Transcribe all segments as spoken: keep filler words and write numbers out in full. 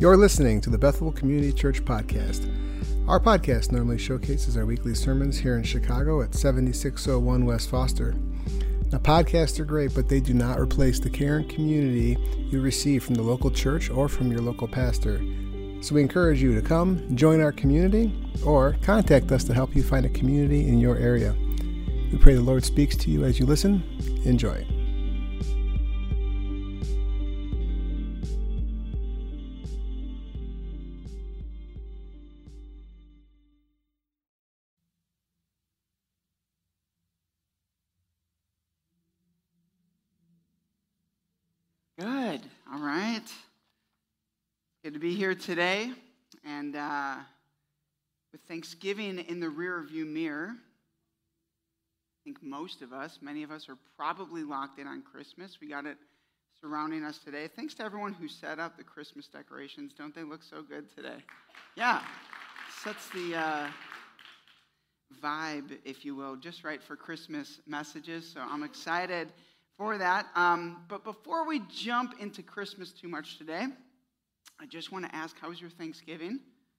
You're listening to the Bethel Community Church Podcast. Our podcast normally showcases our weekly sermons here in Chicago at seventy-six oh one West Foster. Now, podcasts are great, but they do not replace the care and community you receive from the local church or from your local pastor. So we encourage you to come, join our community, or contact us to help you find a community in your area. We pray the Lord speaks to you as you listen. Enjoy. Good. All right. Good to be here today. And uh, with Thanksgiving in the rearview mirror, I think most of us, many of us, are probably locked in on Christmas. We got it surrounding us today. Thanks to everyone who set up the Christmas decorations. Don't they look so good today? Yeah. Sets the uh, vibe, if you will, just right for Christmas messages. So I'm excited for that. Um, but before we jump into Christmas too much today, I just want to ask, how was your Thanksgiving?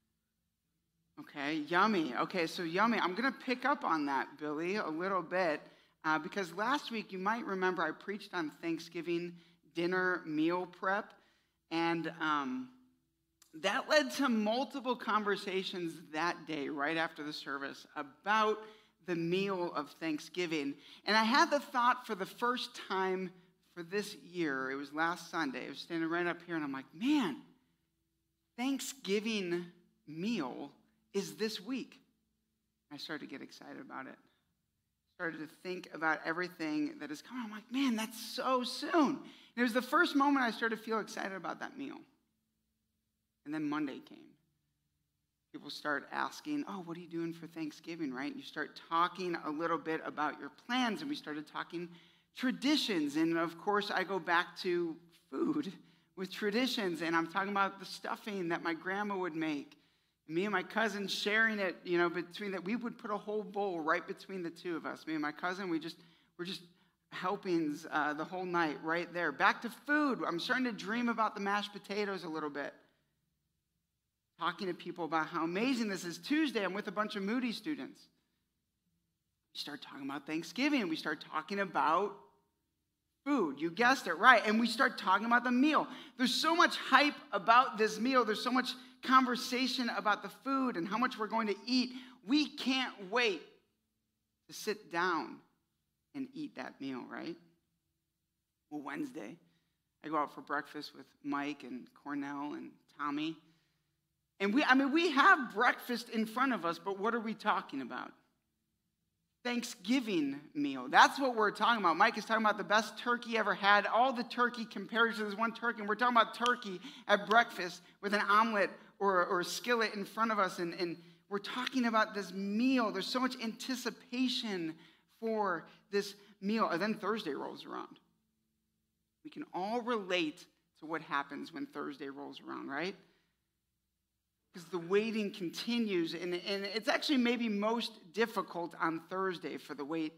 Okay, yummy. Okay, so yummy. I'm going to pick up on that, Billy, a little bit, uh, because last week, you might remember, I preached on Thanksgiving dinner meal prep, and um, that led to multiple conversations that day, right after the service, about the meal of Thanksgiving. And I had the thought for the first time for this year, it was last Sunday, I was standing right up here and I'm like, man, Thanksgiving meal is this week. I started to get excited about it. Started to think about everything that is coming. I'm like, man, that's so soon. And it was the first moment I started to feel excited about that meal. And then Monday came. People start asking, oh, what are you doing for Thanksgiving, right? And you start talking a little bit about your plans, and we started talking traditions. And, of course, I go back to food with traditions, and I'm talking about the stuffing that my grandma would make. Me and my cousin sharing it, you know, between that. We would put a whole bowl right between the two of us. Me and my cousin, we just, we're just helpings uh, the whole night right there. Back to food. I'm starting to dream about the mashed potatoes a little bit. Talking to people about how amazing this is. Tuesday, I'm with a bunch of Moody students. We start talking about Thanksgiving. We start talking about food. You guessed it, right. And we start talking about the meal. There's so much hype about this meal. There's so much conversation about the food and how much we're going to eat. We can't wait to sit down and eat that meal, right? Well, Wednesday, I go out for breakfast with Mike and Cornell and Tommy. And we, I mean, we have breakfast in front of us, but what are we talking about? Thanksgiving meal. That's what we're talking about. Mike is talking about the best turkey ever had. All the turkey compared to this one turkey. And we're talking about turkey at breakfast with an omelet or, or a skillet in front of us. And, and we're talking about this meal. There's so much anticipation for this meal. And then Thursday rolls around. We can all relate to what happens when Thursday rolls around, right? Because the waiting continues, and, and it's actually maybe most difficult on Thursday for the wait.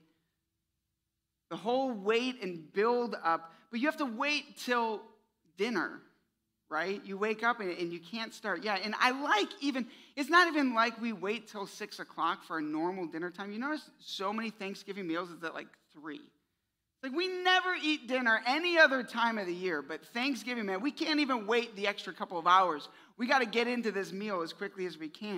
The whole wait and build up, but you have to wait till dinner, right? You wake up and, and you can't start. Yeah, and I like even, it's not even like we wait till six o'clock for a normal dinner time. You notice so many Thanksgiving meals is at like three. Like, we never eat dinner any other time of the year, but Thanksgiving, man, we can't even wait the extra couple of hours. We got to get into this meal as quickly as we can.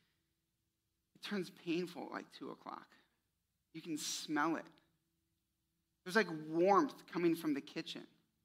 It turns painful at like two o'clock. You can smell it. There's like warmth coming from the kitchen.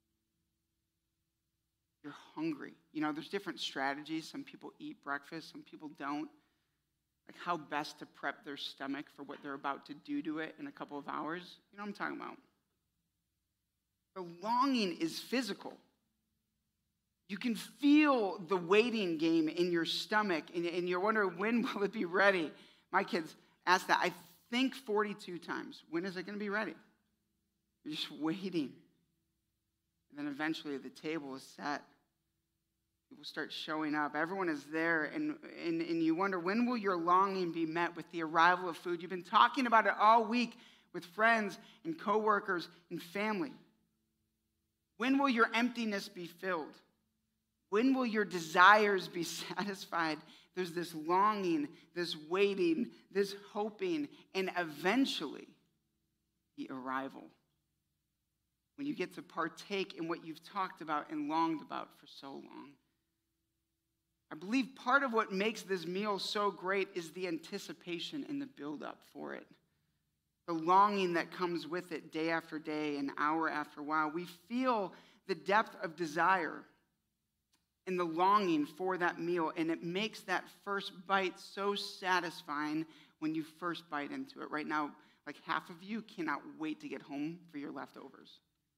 You're hungry. You know, there's different strategies. Some people eat breakfast, some people don't. Like how best to prep their stomach for what they're about to do to it in a couple of hours. You know what I'm talking about? The longing is physical. You can feel the waiting game in your stomach, and, and you're wondering, when will it be ready? My kids ask that, I think forty-two times. When is it going to be ready? You're just waiting. And then eventually the table is set. People start showing up. Everyone is there, and, and, and you wonder, when will your longing be met with the arrival of food? You've been talking about it all week with friends and coworkers and family. When will your emptiness be filled? When will your desires be satisfied? There's this longing, this waiting, this hoping, and eventually the arrival. When you get to partake in what you've talked about and longed about for so long. I believe part of what makes this meal so great is the anticipation and the buildup for it. The longing that comes with it day after day and hour after hour. We feel the depth of desire and the longing for that meal, and it makes that first bite so satisfying when you first bite into it. Right now, like half of you cannot wait to get home for your leftovers.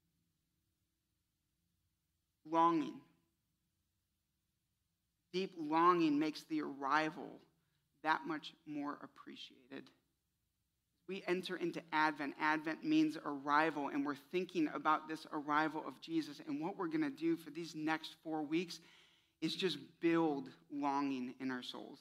Longing. Deep longing makes the arrival that much more appreciated. We enter into Advent. Advent means arrival, and we're thinking about this arrival of Jesus. And what we're going to do for these next four weeks is just build longing in our souls.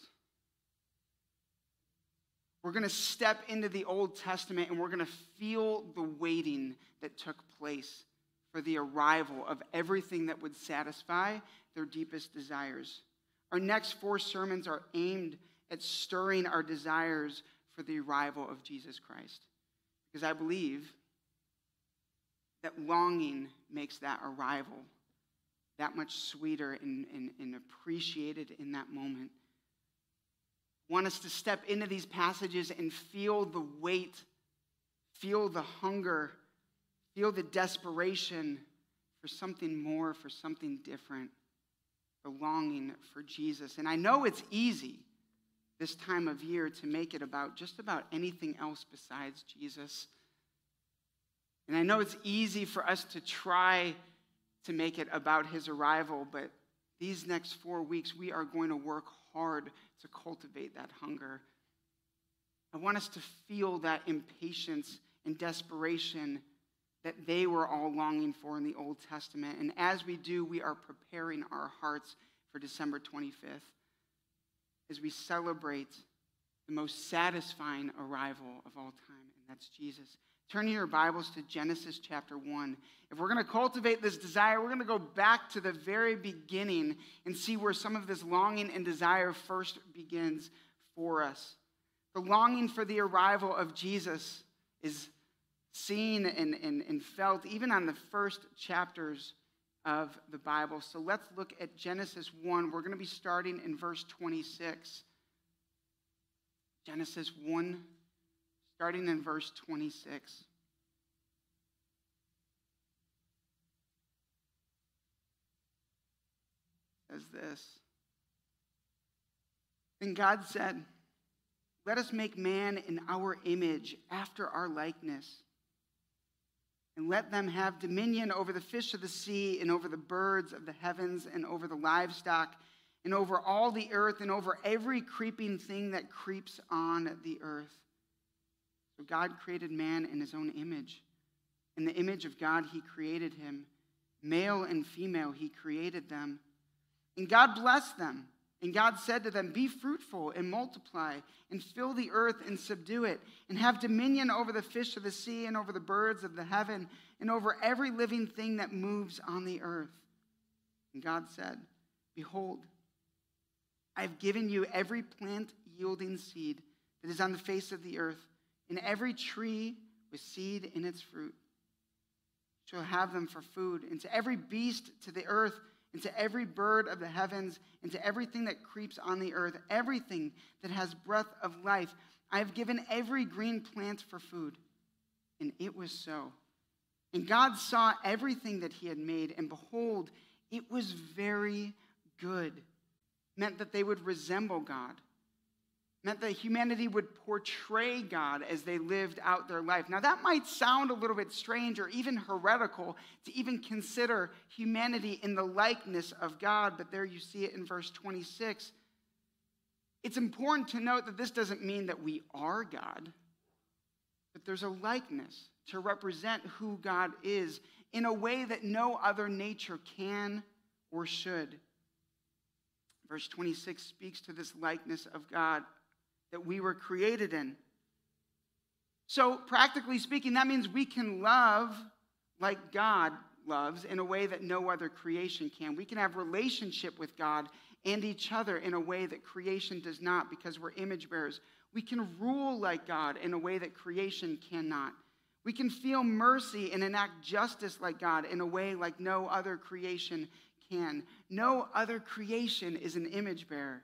We're going to step into the Old Testament, and we're going to feel the waiting that took place for the arrival of everything that would satisfy their deepest desires. Our next four sermons are aimed at stirring our desires for the arrival of Jesus Christ. Because I believe that longing makes that arrival that much sweeter and, and, and appreciated in that moment. I want us to step into these passages and feel the weight, feel the hunger, feel the desperation for something more, for something different, the longing for Jesus. And I know it's easy this time of year to make it about just about anything else besides Jesus. And I know it's easy for us to try to make it about his arrival, but these next four weeks, we are going to work hard to cultivate that hunger. I want us to feel that impatience and desperation that they were all longing for in the Old Testament. And as we do, we are preparing our hearts for December twenty-fifth as we celebrate the most satisfying arrival of all time, and that's Jesus. Turn your Bibles to Genesis chapter one. If we're going to cultivate this desire, we're going to go back to the very beginning and see where some of this longing and desire first begins for us. The longing for the arrival of Jesus is seen and, and, and felt even on the first chapters of the Bible. So let's look at Genesis one. We're going to be starting in verse twenty-six. Genesis one, starting in verse twenty-six. It says this. Then God said, "Let us make man in our image, after our likeness. And let them have dominion over the fish of the sea, and over the birds of the heavens, and over the livestock, and over all the earth, and over every creeping thing that creeps on the earth." So God created man in his own image. In the image of God he created him. Male and female he created them. And God blessed them. And God said to them, "Be fruitful and multiply, and fill the earth and subdue it, and have dominion over the fish of the sea, and over the birds of the heaven, and over every living thing that moves on the earth." And God said, "Behold, I have given you every plant yielding seed that is on the face of the earth, and every tree with seed in its fruit. You shall have them for food, and to every beast to the earth, and to every bird of the heavens, and to everything that creeps on the earth, everything that has breath of life. I have given every green plant for food." And it was so. And God saw everything that he had made, and behold, it was very good. It meant that they would resemble God. It meant that humanity would portray God as they lived out their life. Now that might sound a little bit strange or even heretical to even consider humanity in the likeness of God, but there you see it in verse twenty-six. It's important to note that this doesn't mean that we are God, but there's a likeness to represent who God is in a way that no other nature can or should. Verse twenty-six speaks to this likeness of God that we were created in. So, practically speaking, that means we can love like God loves in a way that no other creation can. We can have relationship with God and each other in a way that creation does not because we're image bearers. We can rule like God in a way that creation cannot. We can feel mercy and enact justice like God in a way like no other creation can. No other creation is an image bearer.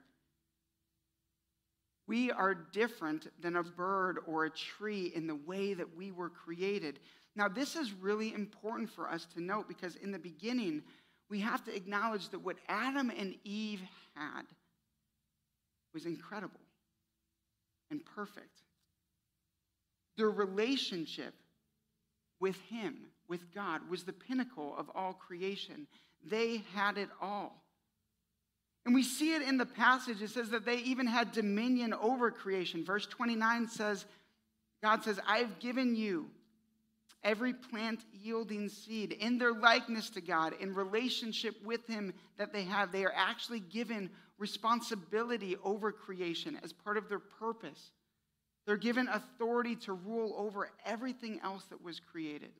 We are different than a bird or a tree in the way that we were created. Now, this is really important for us to note because in the beginning, we have to acknowledge that what Adam and Eve had was incredible and perfect. Their relationship with him, with God, was the pinnacle of all creation. They had it all. And we see it in the passage. It says that they even had dominion over creation. Verse twenty-nine says, God says, I have given you every plant yielding seed in their likeness to God, in relationship with him that they have. They are actually given responsibility over creation as part of their purpose. They're given authority to rule over everything else that was created.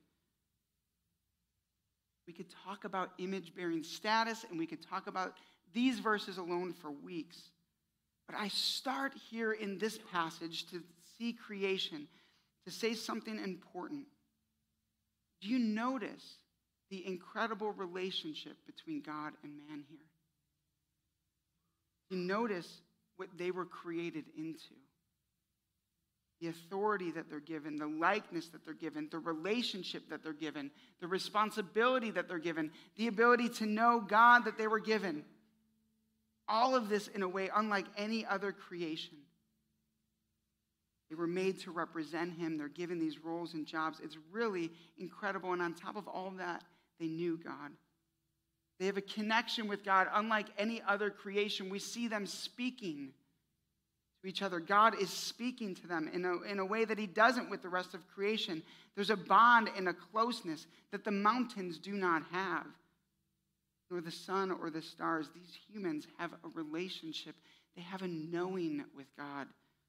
We could talk about image-bearing status, and we could talk about these verses alone for weeks. But I start here in this passage to see creation, to say something important. Do you notice the incredible relationship between God and man here? Do you notice what they were created into? The authority that they're given, the likeness that they're given, the relationship that they're given, the responsibility that they're given, the ability to know God that they were given. All of this in a way unlike any other creation. They were made to represent him. They're given these roles and jobs. It's really incredible. And on top of all of that, they knew God. They have a connection with God unlike any other creation. We see them speaking to each other. God is speaking to them in a, in a way that he doesn't with the rest of creation. There's a bond and a closeness that the mountains do not have, nor the sun or the stars. These humans have a relationship. They have a knowing with God.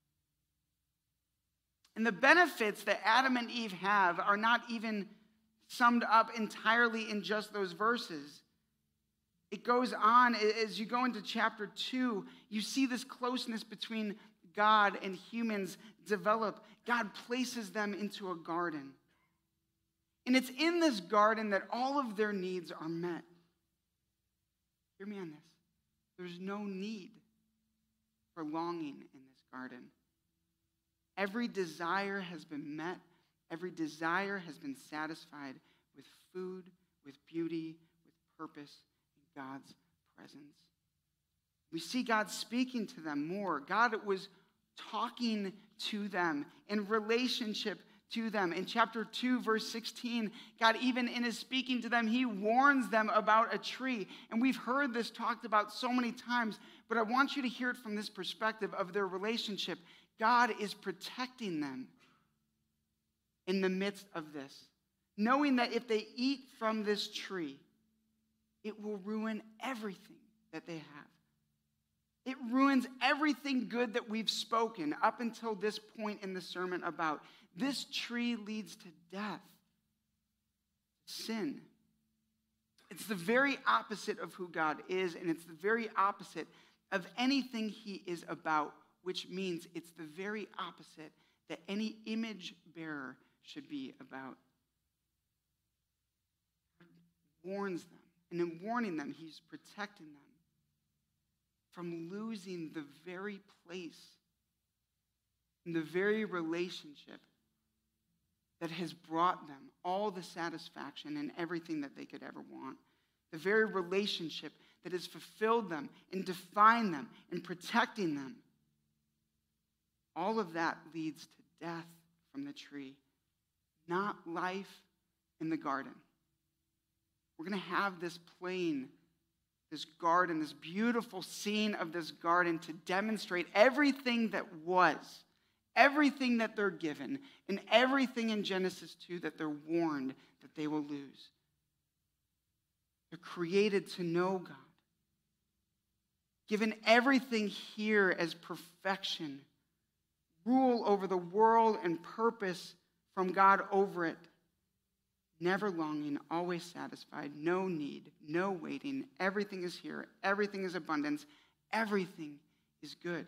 And the benefits that Adam and Eve have are not even summed up entirely in just those verses. It goes on as you go into chapter two, you see this closeness between God and humans develop. God places them into a garden. And it's in this garden that all of their needs are met. Hear me on this. There's no need for longing in this garden. Every desire has been met. Every desire has been satisfied with food, with beauty, with purpose in God's presence. We see God speaking to them more. God was talking to them in relationship to them. In chapter two, verse sixteen, God, even in his speaking to them, he warns them about a tree. And we've heard this talked about so many times, but I want you to hear it from this perspective of their relationship. God is protecting them in the midst of this, knowing that if they eat from this tree, it will ruin everything that they have. It ruins everything good that we've spoken up until this point in the sermon about. This tree leads to death, sin. It's the very opposite of who God is, and it's the very opposite of anything he is about, which means it's the very opposite that any image bearer should be about. He warns them, and in warning them, he's protecting them from losing the very place and the very relationship that has brought them all the satisfaction and everything that they could ever want. The very relationship that has fulfilled them and defined them and protecting them. All of that leads to death from the tree, not life in the garden. We're going to have this plain, this garden, this beautiful scene of this garden to demonstrate everything that was, everything that they're given, and everything in Genesis two that they're warned that they will lose. They're created to know God, given everything here as perfection, rule over the world and purpose from God over it, never longing, always satisfied, no need, no waiting. Everything is here. Everything is abundance. Everything is good.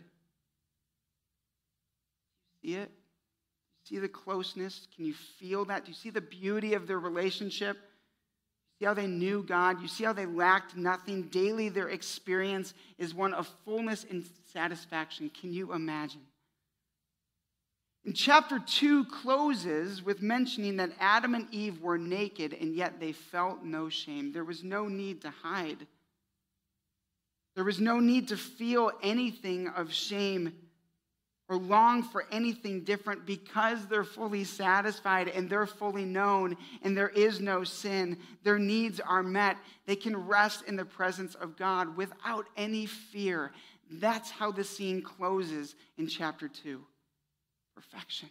See it? See the closeness? Can you feel that? Do you see the beauty of their relationship? See how they knew God? You see how they lacked nothing? Daily their experience is one of fullness and satisfaction. Can you imagine? And chapter two closes with mentioning that Adam and Eve were naked, and yet they felt no shame. There was no need to hide. There was no need to feel anything of shame or long for anything different, because they're fully satisfied and they're fully known and there is no sin. Their needs are met. They can rest in the presence of God without any fear. That's how the scene closes in chapter two. Perfection.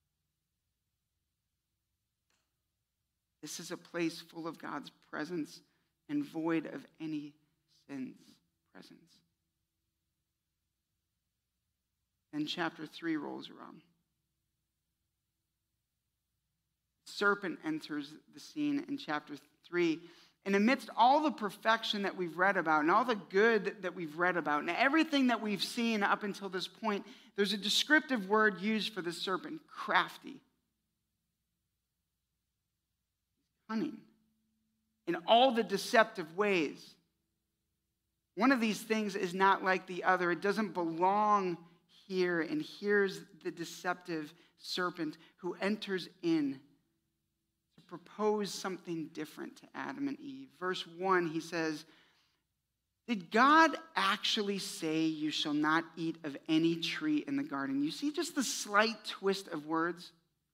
This is a place full of God's presence and void of any sin's presence. Then chapter three rolls around. Serpent enters the scene in chapter three. And amidst all the perfection that we've read about and all the good that we've read about and everything that we've seen up until this point, there's a descriptive word used for the serpent: crafty. Cunning. In all the deceptive ways. One of these things is not like the other. It doesn't belong here. And here's the deceptive serpent who enters in to propose something different to Adam and Eve. Verse one, he says, "Did God actually say you shall not eat of any tree in the garden?" You see just the slight twist of words?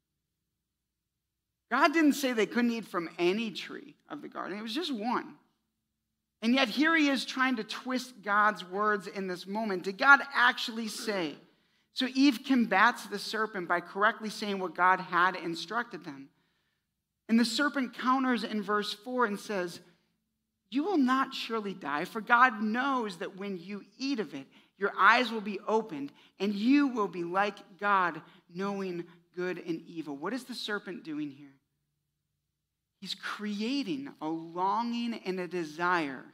God didn't say they couldn't eat from any tree of the garden. It was just one. And yet here he is trying to twist God's words in this moment. Did God actually say? So Eve combats the serpent by correctly saying what God had instructed them. And the serpent counters in verse four and says, "You will not surely die, for God knows that when you eat of it, your eyes will be opened, and you will be like God, knowing good and evil." What is the serpent doing here? He's creating a longing and a desire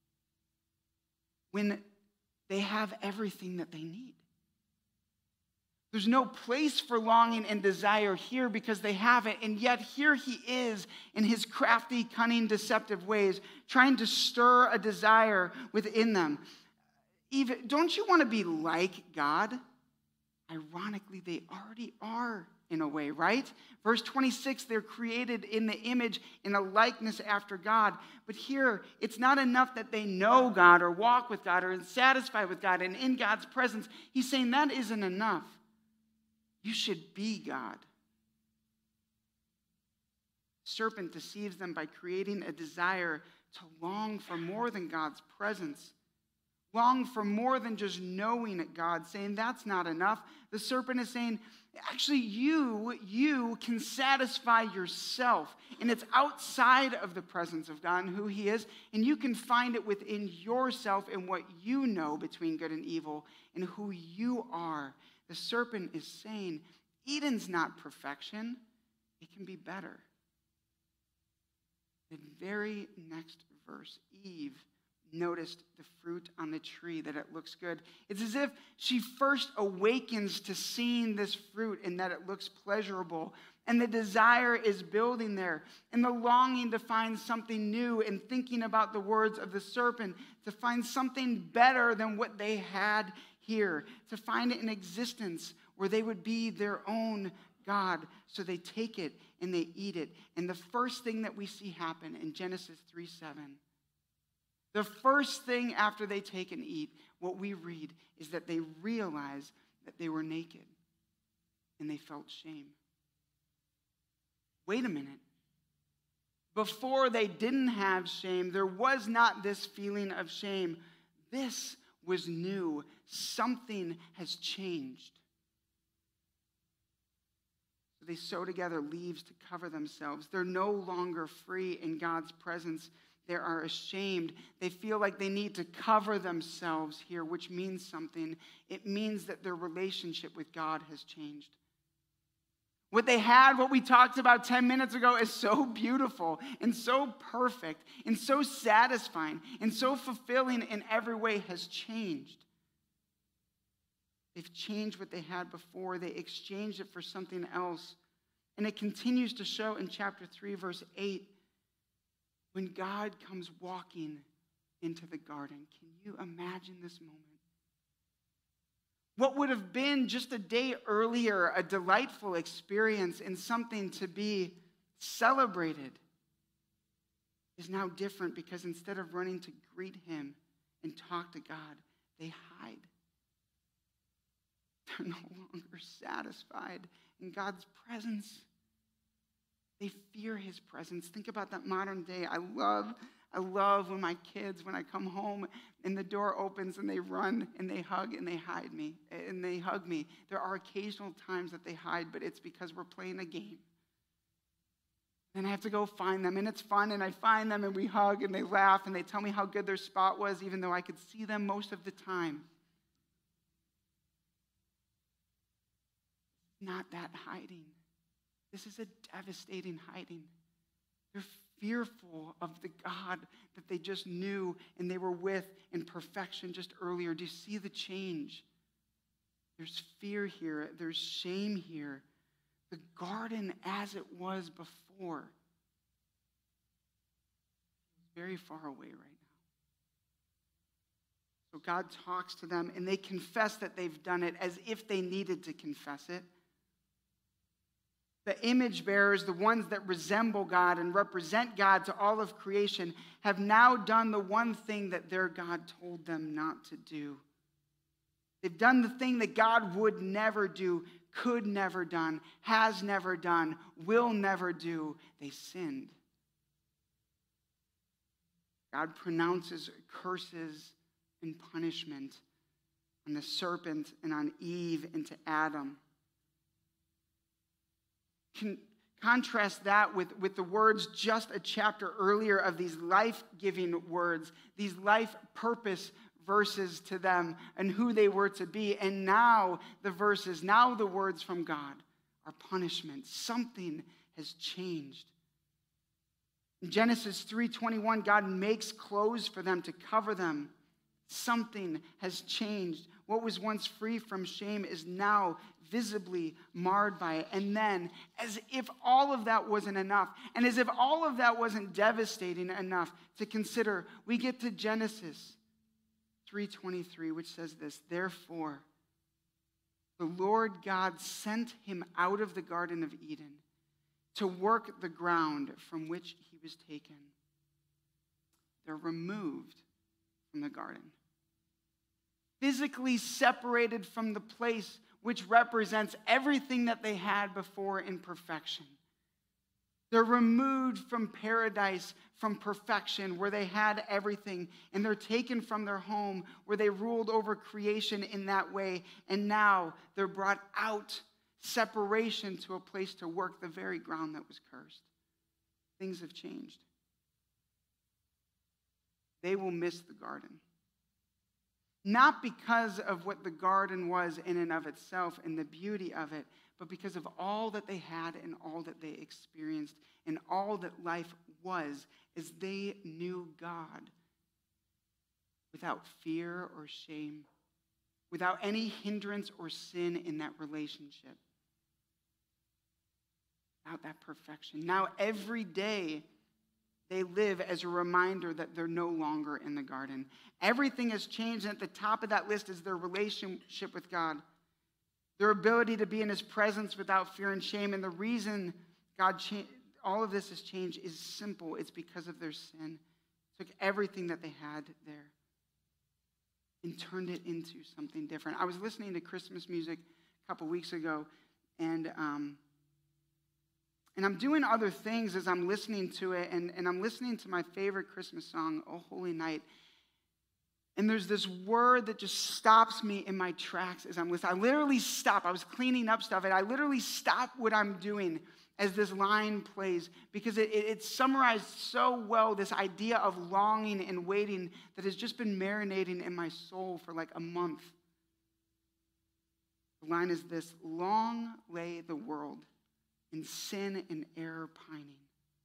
when they have everything that they need. There's no place for longing and desire here because they have it, and yet here he is in his crafty, cunning, deceptive ways, trying to stir a desire within them. Eve, don't you want to be like God? Ironically, they already are in a way, right? Verse twenty-six, they're created in the image, in a likeness after God. But here, it's not enough that they know God or walk with God or are satisfied with God and in God's presence. He's saying that isn't enough. You should be God. Serpent deceives them by creating a desire to long for more than God's presence. Long for more than just knowing God, saying that's not enough. The serpent is saying, actually, you, you can satisfy yourself. And it's outside of the presence of God and who he is. And you can find it within yourself and what you know between good and evil and who you are. The serpent is saying, Eden's not perfection. It can be better. The very next verse, Eve noticed the fruit on the tree, that it looks good. It's as if she first awakens to seeing this fruit and that it looks pleasurable. And the desire is building there. And the longing to find something new and thinking about the words of the serpent, to find something better than what they had here, to find an existence where they would be their own God. So they take it and they eat it. And the first thing that we see happen in Genesis three seven, the first thing after they take and eat, what we read is that they realize that they were naked and they felt shame. Wait a minute. Before they didn't have shame, there was not this feeling of shame. This was new. Something has changed. So they sew together leaves to cover themselves. They're no longer free in God's presence. They are ashamed. They feel like they need to cover themselves here, which means something. It means that their relationship with God has changed. What they had, what we talked about ten minutes ago, is so beautiful and so perfect and so satisfying and so fulfilling in every way has changed. They've changed what they had before. They exchanged it for something else. And it continues to show in chapter three, verse eight, when God comes walking into the garden. Can you imagine this moment? What would have been just a day earlier a delightful experience and something to be celebrated is now different, because instead of running to greet him and talk to God, they hide. They're no longer satisfied in God's presence. They fear his presence. Think about that modern day. I love, I love when my kids, when I come home and the door opens and they run and they hug and they hide me and they hug me. There are occasional times that they hide, but it's because we're playing a game. Then I have to go find them, and it's fun, and I find them and we hug and they laugh and they tell me how good their spot was, even though I could see them most of the time. Not that hiding. This is a devastating hiding. They're fearful of the God that they just knew and they were with in perfection just earlier. Do you see the change? There's fear here. There's shame here. The garden as it was before is very far away right now. So God talks to them and they confess that they've done it as if they needed to confess it. The image bearers, the ones that resemble God and represent God to all of creation, have now done the one thing that their God told them not to do. They've done the thing that God would never do, could never done, has never done, will never do. They sinned. God pronounces curses and punishment on the serpent and on Eve and to Adam. Can contrast that with, with the words just a chapter earlier of these life-giving words, these life purpose verses to them and who they were to be. And now the verses, now the words from God are punishment. Something has changed. In Genesis three twenty-one, God makes clothes for them to cover them. Something has changed. What was once free from shame is now visibly marred by it. And then, as if all of that wasn't enough, and as if all of that wasn't devastating enough to consider, we get to Genesis three twenty-three, which says this: Therefore, the Lord God sent him out of the Garden of Eden to work the ground from which he was taken. They're removed from the garden, physically separated from the place which represents everything that they had before in perfection. They're removed from paradise, from perfection, where they had everything, and they're taken from their home where they ruled over creation in that way, and now they're brought out, separation, to a place to work the very ground that was cursed. Things have changed. They will miss the garden. Not because of what the garden was in and of itself and the beauty of it, but because of all that they had and all that they experienced and all that life was, as they knew God without fear or shame, without any hindrance or sin in that relationship, without that perfection. Now every day they live as a reminder that they're no longer in the garden. Everything has changed, and at the top of that list is their relationship with God. Their ability to be in his presence without fear and shame. And the reason God cha- all of this has changed is simple. It's because of their sin. Took everything that they had there and turned it into something different. I was listening to Christmas music a couple weeks ago, and um, and I'm doing other things as I'm listening to it, and, and I'm listening to my favorite Christmas song, O Holy Night. And there's this word that just stops me in my tracks as I'm listening. I literally stop. I was cleaning up stuff, and I literally stop what I'm doing as this line plays, because it, it, it summarized so well this idea of longing and waiting that has just been marinating in my soul for like a month. The line is this: long lay the world in sin and error pining.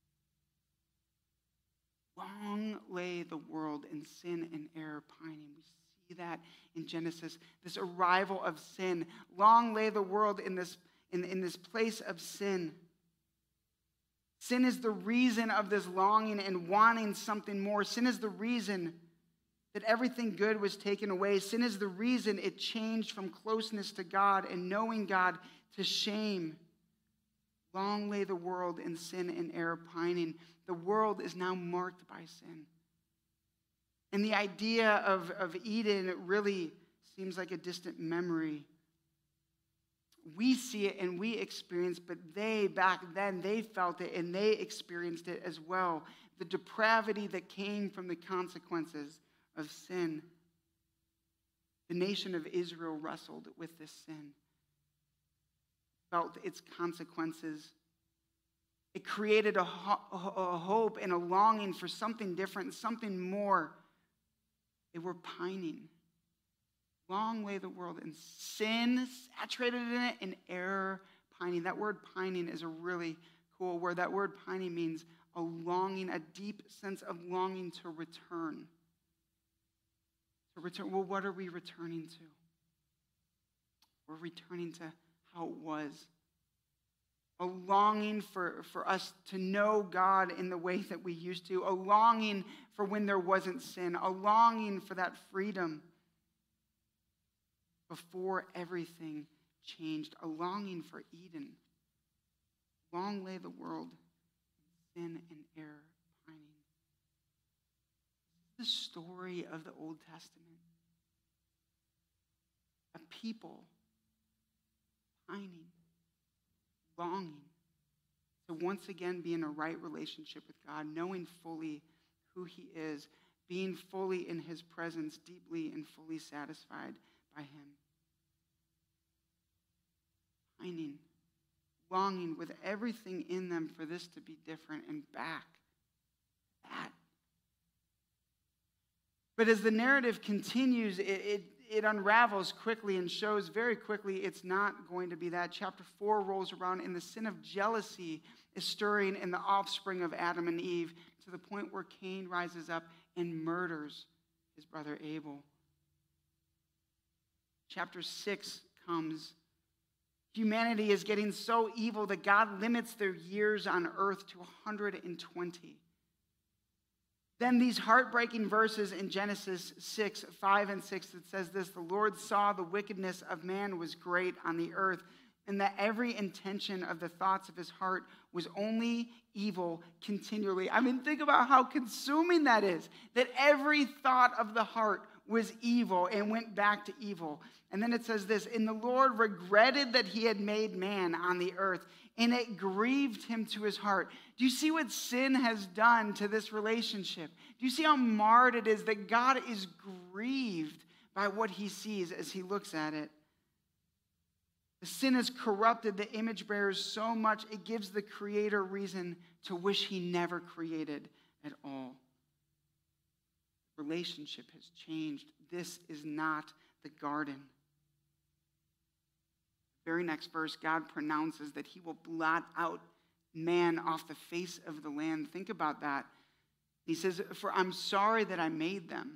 Long lay the world in sin and error pining. We see that in Genesis, this arrival of sin. Long lay the world in this, in, in this place of sin. Sin is the reason of this longing and wanting something more. Sin is the reason that everything good was taken away. Sin is the reason it changed from closeness to God and knowing God to shame. Long lay the world in sin and error pining. The world is now marked by sin. And the idea of, of Eden really seems like a distant memory. We see it and we experience, but they, back then, they felt it and they experienced it as well. The depravity that came from the consequences of sin. The nation of Israel wrestled with this sin, felt its consequences. It created a, ho- a hope and a longing for something different, something more. They were pining. Long lay the world in sin, saturated in it, and error, pining. That word pining is a really cool word. That word pining means a longing, a deep sense of longing to return. To return. Well, what are we returning to? We're returning to how it was. A longing for, for us to know God in the way that we used to. A longing for when there wasn't sin. A longing for that freedom before everything changed. A longing for Eden. Long lay the world in sin and error pining. This is the story of the Old Testament. A people pining, longing to once again be in a right relationship with God, knowing fully who he is, being fully in his presence, deeply and fully satisfied by him. Pining, longing with everything in them for this to be different and back. That. But as the narrative continues, it, it, it unravels quickly and shows very quickly it's not going to be that. Chapter four rolls around and the sin of jealousy is stirring in the offspring of Adam and Eve to the point where Cain rises up and murders his brother Abel. Chapter six comes. Humanity is getting so evil that God limits their years on earth to one hundred twenty. Then these heartbreaking verses in Genesis six, five and six that says this, the Lord saw the wickedness of man was great on the earth, and that every intention of the thoughts of his heart was only evil continually. I mean, think about how consuming that is, that every thought of the heart was evil and went back to evil. And then it says this, and the Lord regretted that he had made man on the earth, and it grieved him to his heart. Do you see what sin has done to this relationship? Do you see how marred it is that God is grieved by what he sees as he looks at it? The sin has corrupted the image bearers so much, it gives the Creator reason to wish he never created at all. Relationship has changed. This is not the garden. Very next verse, God pronounces that he will blot out man off the face of the land. Think about that. He says, for I'm sorry that I made them.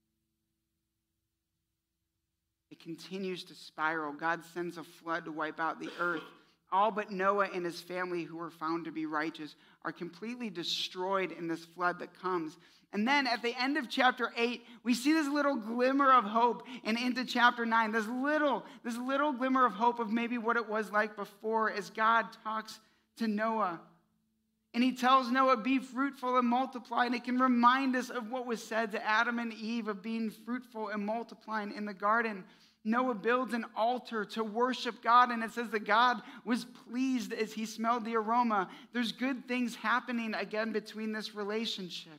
It continues to spiral. God sends a flood to wipe out the earth. All but Noah and his family, who were found to be righteous, are completely destroyed in this flood that comes. And then at the end of chapter eight, we see this little glimmer of hope, and into chapter nine, this little, this little glimmer of hope of maybe what it was like before as God talks to Noah. And he tells Noah, be fruitful and multiply. And it can remind us of what was said to Adam and Eve of being fruitful and multiplying in the garden. Noah builds an altar to worship God, and it says that God was pleased as he smelled the aroma. There's good things happening again between this relationship.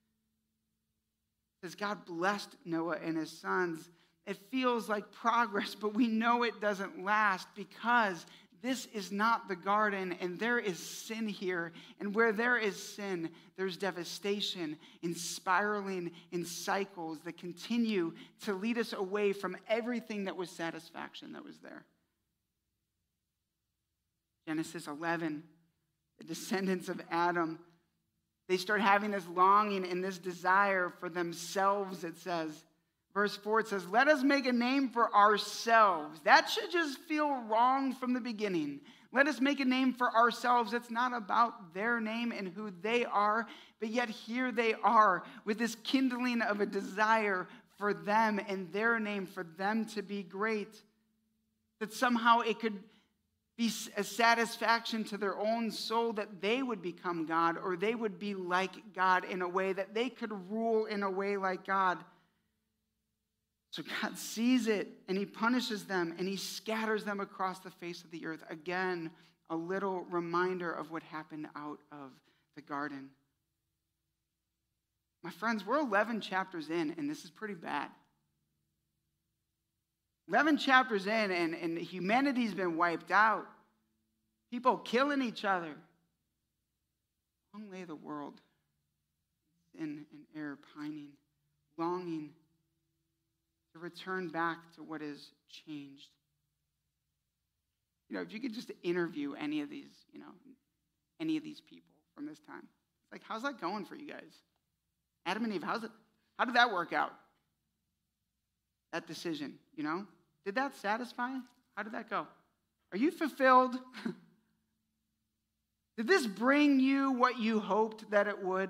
As God blessed Noah and his sons, it feels like progress, but we know it doesn't last because this is not the garden, and there is sin here. And where there is sin, there's devastation and spiraling in cycles that continue to lead us away from everything that was satisfaction that was there. Genesis eleven, the descendants of Adam, they start having this longing and this desire for themselves, it says. Verse four, it says, let us make a name for ourselves. That should just feel wrong from the beginning. Let us make a name for ourselves. It's not about their name and who they are, but yet here they are with this kindling of a desire for them and their name, for them to be great. That somehow it could be a satisfaction to their own soul that they would become God, or they would be like God in a way, that they could rule in a way like God. So God sees it, and he punishes them, and he scatters them across the face of the earth. Again, a little reminder of what happened out of the garden. My friends, we're eleven chapters in, and this is pretty bad. eleven chapters in, and, and humanity's been wiped out. People killing each other. Long lay the world, sin and error pining, longing to return back to what has changed. You know, if you could just interview any of these, you know, any of these people from this time. It's like, how's that going for you guys? Adam and Eve, how's it, how did that work out? That decision, you know? Did that satisfy? How did that go? Are you fulfilled? Did this bring you what you hoped that it would?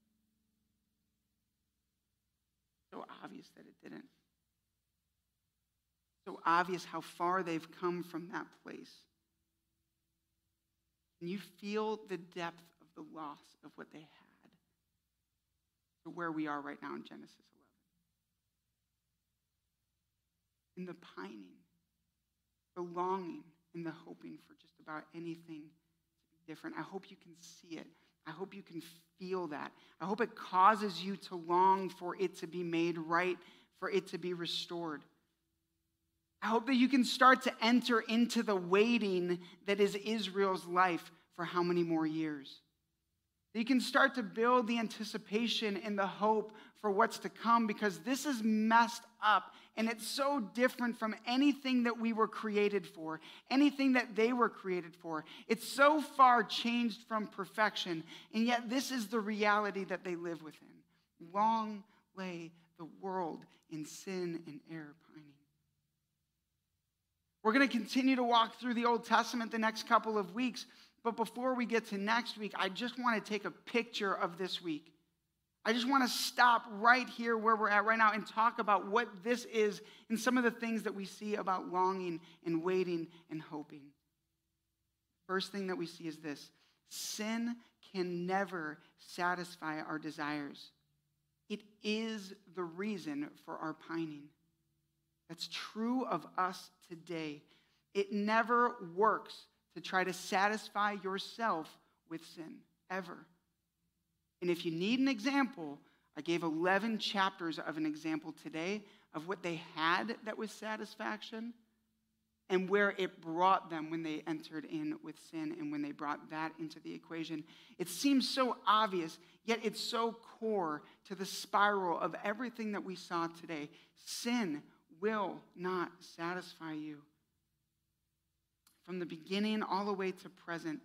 So obvious that it didn't. So obvious how far they've come from that place. Can you feel the depth of the loss of what they had to where we are right now in Genesis eleven? In the pining, the longing, and the hoping for just about anything to be different. I hope you can see it. I hope you can feel that. I hope it causes you to long for it to be made right, for it to be restored. I hope that you can start to enter into the waiting that is Israel's life for how many more years. That you can start to build the anticipation and the hope for what's to come, because this is messed up and it's so different from anything that we were created for, anything that they were created for. It's so far changed from perfection, and yet this is the reality that they live within. Long lay the world in sin and error pining. We're going to continue to walk through the Old Testament the next couple of weeks, but before we get to next week, I just want to take a picture of this week. I just want to stop right here where we're at right now and talk about what this is and some of the things that we see about longing and waiting and hoping. First thing that we see is this: sin can never satisfy our desires. It is the reason for our pining. That's true of us today. It never works to try to satisfy yourself with sin, ever. And if you need an example, I gave eleven chapters of an example today of what they had that was satisfaction and where it brought them when they entered in with sin and when they brought that into the equation. It seems so obvious, yet it's so core to the spiral of everything that we saw today. Sin will not satisfy you. From the beginning all the way to present,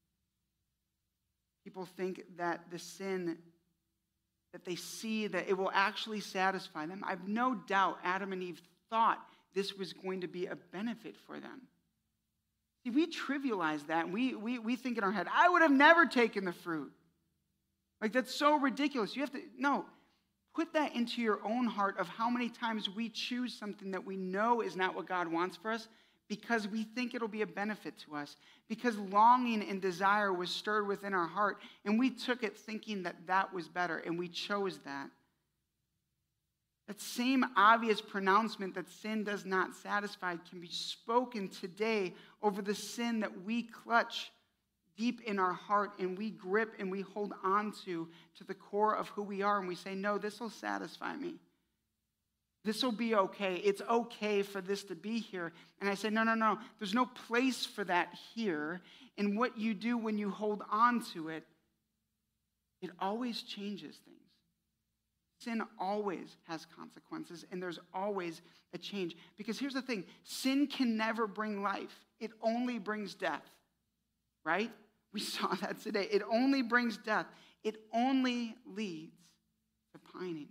people think that the sin that they see, that it will actually satisfy them. I've no doubt Adam and Eve thought this was going to be a benefit for them. See, we trivialize that, and we, we, we think in our head, I would have never taken the fruit. Like, that's so ridiculous. You have to, no, put that into your own heart of how many times we choose something that we know is not what God wants for us because we think it'll be a benefit to us, because longing and desire was stirred within our heart, and we took it thinking that that was better, and we chose that. That same obvious pronouncement that sin does not satisfy can be spoken today over the sin that we clutch deep in our heart and we grip and we hold on to, to the core of who we are, and we say, no, this will satisfy me. This will be okay. It's okay for this to be here. And I say, no, no, no. There's no place for that here. And what you do when you hold on to it, it always changes things. Sin always has consequences, and there's always a change. Because here's the thing. Sin can never bring life. It only brings death. right? We saw that today. It only brings death. It only leads to pining,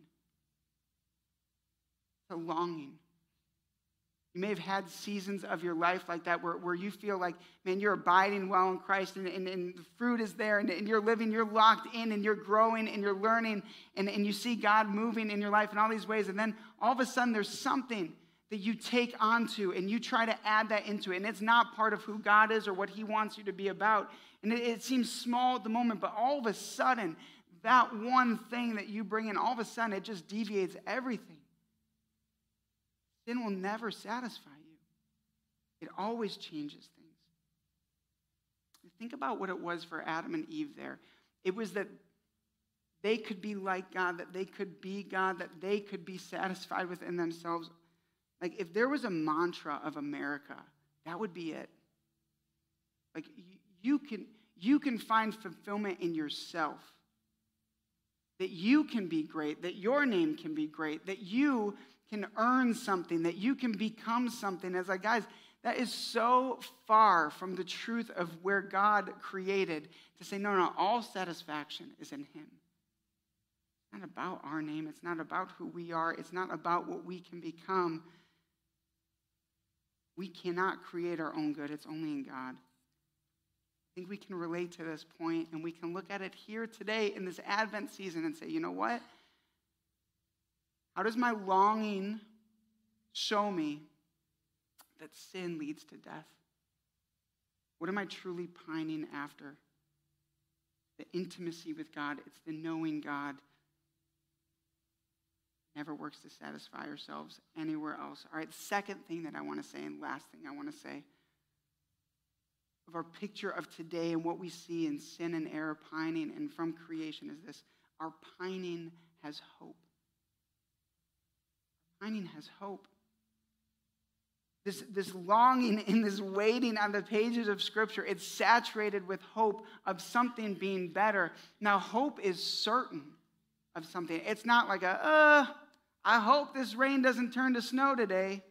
to longing. You may have had seasons of your life like that where, where you feel like, man, you're abiding well in Christ and, and, and the fruit is there and, and you're living, you're locked in and you're growing and you're learning and, and you see God moving in your life in all these ways. And then all of a sudden there's something that you take onto and you try to add that into it. And it's not part of who God is or what he wants you to be about. And it, it seems small at the moment, but all of a sudden, that one thing that you bring in, all of a sudden it just deviates everything. Sin will never satisfy you. It always changes things. Think about what it was for Adam and Eve there. It was that they could be like God, that they could be God, that they could be satisfied within themselves. Like if there was a mantra of America, that would be it. Like you can, you can find fulfillment in yourself. That you can be great, that your name can be great, that you can earn something, that you can become something. As like, guys, that is so far from the truth of where God created to say, no, no, all satisfaction is in him. It's not about our name. It's not about who we are. It's not about what we can become. We cannot create our own good. It's only in God. I think we can relate to this point, and we can look at it here today in this Advent season and say, you know what? How does my longing show me that sin leads to death? What am I truly pining after? The intimacy with God. It's the knowing God. Never works to satisfy ourselves anywhere else. All right, second thing that I want to say, and last thing I want to say, of our picture of today and what we see in sin and error, pining, and from creation is this. Our pining has hope. Pining has hope. This, this longing and this waiting on the pages of Scripture, it's saturated with hope of something being better. Now, hope is certain of something. It's not like a, uh, I hope this rain doesn't turn to snow today.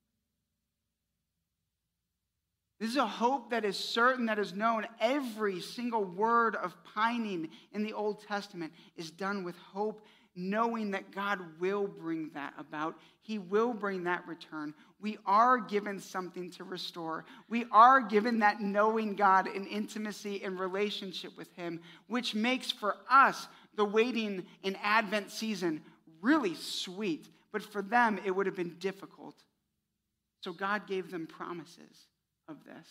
This is a hope that is certain, that is known. Every single word of pining in the Old Testament is done with hope, knowing that God will bring that about. He will bring that return. We are given something to restore. We are given that knowing God in intimacy and relationship with him, which makes for us the waiting in Advent season really sweet. But for them, it would have been difficult. So God gave them promises of this.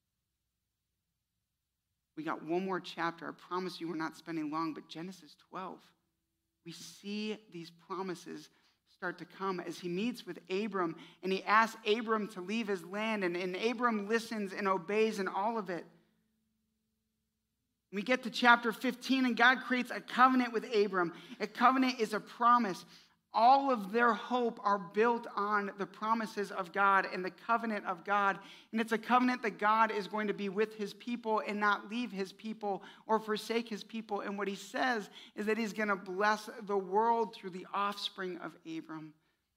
We got one more chapter. I promise you we're not spending long, but Genesis twelve. We see these promises start to come as he meets with Abram, and he asks Abram to leave his land, and, and Abram listens and obeys in all of it. We get to chapter fifteen, and God creates a covenant with Abram. A covenant is a promise. All of their hope are built on the promises of God and the covenant of God. And it's a covenant that God is going to be with his people and not leave his people or forsake his people. And what he says is that he's going to bless the world through the offspring of Abram.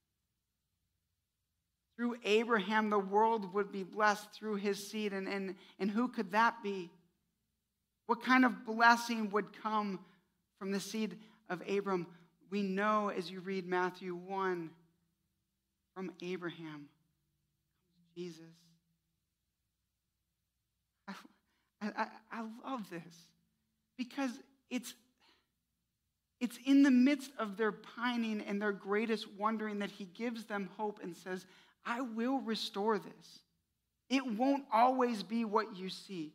Through Abraham, the world would be blessed through his seed. And, and, and who could that be? What kind of blessing would come from the seed of Abram? We know as you read Matthew one, from Abraham, Jesus. I, I, I love this because it's, it's in the midst of their pining and their greatest wondering that he gives them hope and says, I will restore this. It won't always be what you see.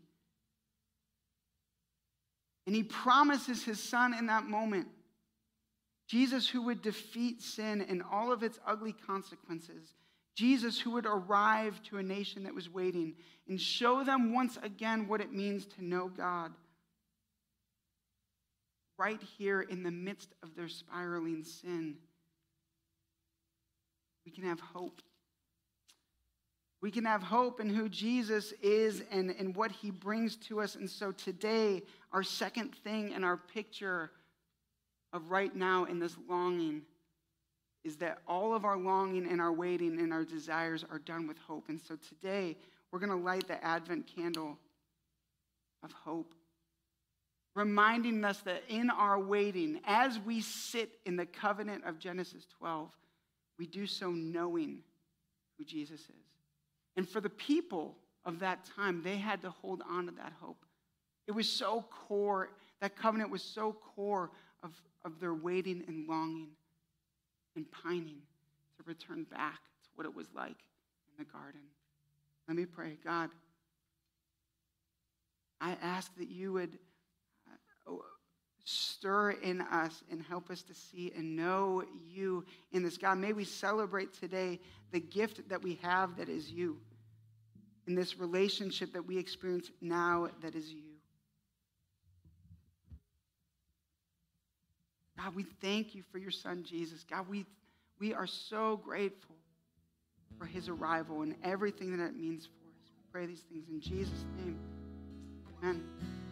And he promises his son in that moment, Jesus who would defeat sin and all of its ugly consequences. Jesus who would arrive to a nation that was waiting and show them once again what it means to know God. Right here in the midst of their spiraling sin, we can have hope. We can have hope in who Jesus is and, and what he brings to us. And so today, our second thing in our picture of right now in this longing is that all of our longing and our waiting and our desires are done with hope. And so today, we're going to light the Advent candle. of hope, reminding us that in our waiting, as we sit in the covenant of Genesis twelve, we do so knowing who Jesus is. And for the people of that time, they had to hold on to that hope. It was so core, that covenant was so core of, of their waiting and longing and pining to return back to what it was like in the garden. Let me pray. God, I ask that you would uh, stir in us and help us to see and know you in this. God, may we celebrate today the gift that we have that is you, in this relationship that we experience now that is you. God, we thank you for your son, Jesus. God, we, we are so grateful for his arrival and everything that it means for us. We pray these things in Jesus' name. Amen.